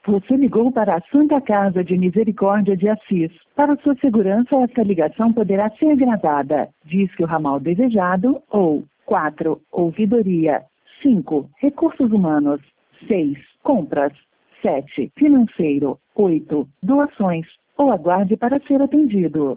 Você ligou para a Santa Casa de Misericórdia de Assis. Para sua segurança, essa ligação poderá ser gravada. Disque o ramal desejado ou 4. Ouvidoria. 5. Recursos humanos. 6. Compras. 7. Financeiro. 8. Doações. Ou aguarde para ser atendido.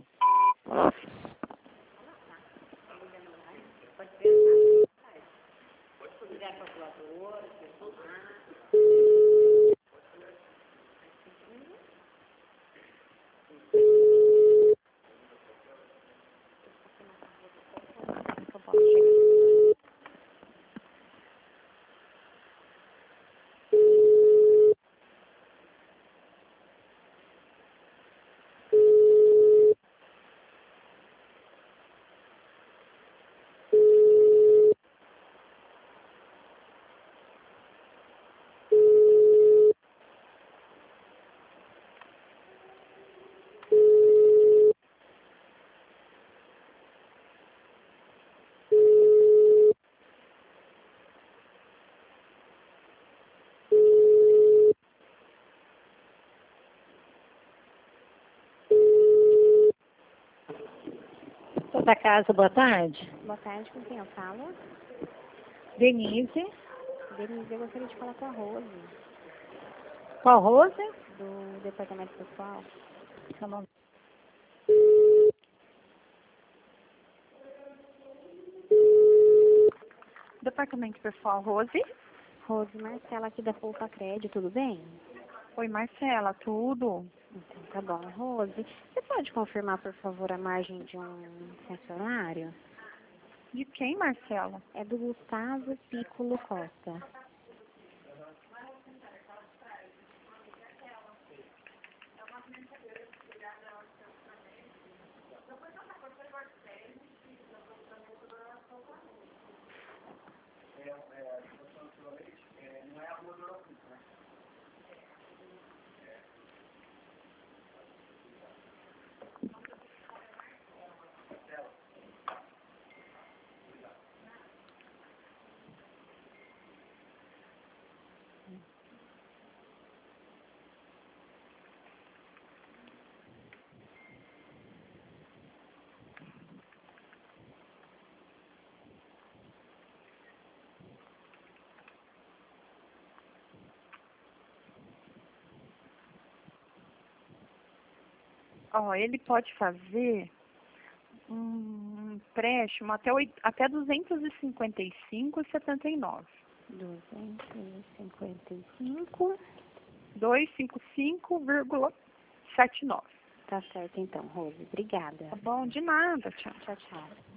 Santa Casa, boa tarde. Boa tarde, com quem eu falo? Denise. Denise, eu gostaria de falar com a Rose, Qual Rose? do Departamento Pessoal. Tá bom. Departamento Pessoal, Rose. Rose, Marcela aqui da Poupa Crédito, tudo bem? Oi, Marcela, tudo? Então, tá bom. Rose, você pode confirmar, por favor, a margem de um funcionário? De quem, Marcela? É do Gustavo Piccolo Costa. Ó, ele pode fazer um empréstimo até 255,79. 255. 255,79. Tá certo, então, Rose. Obrigada. Tá bom? De nada. Tchau. Tchau, tchau.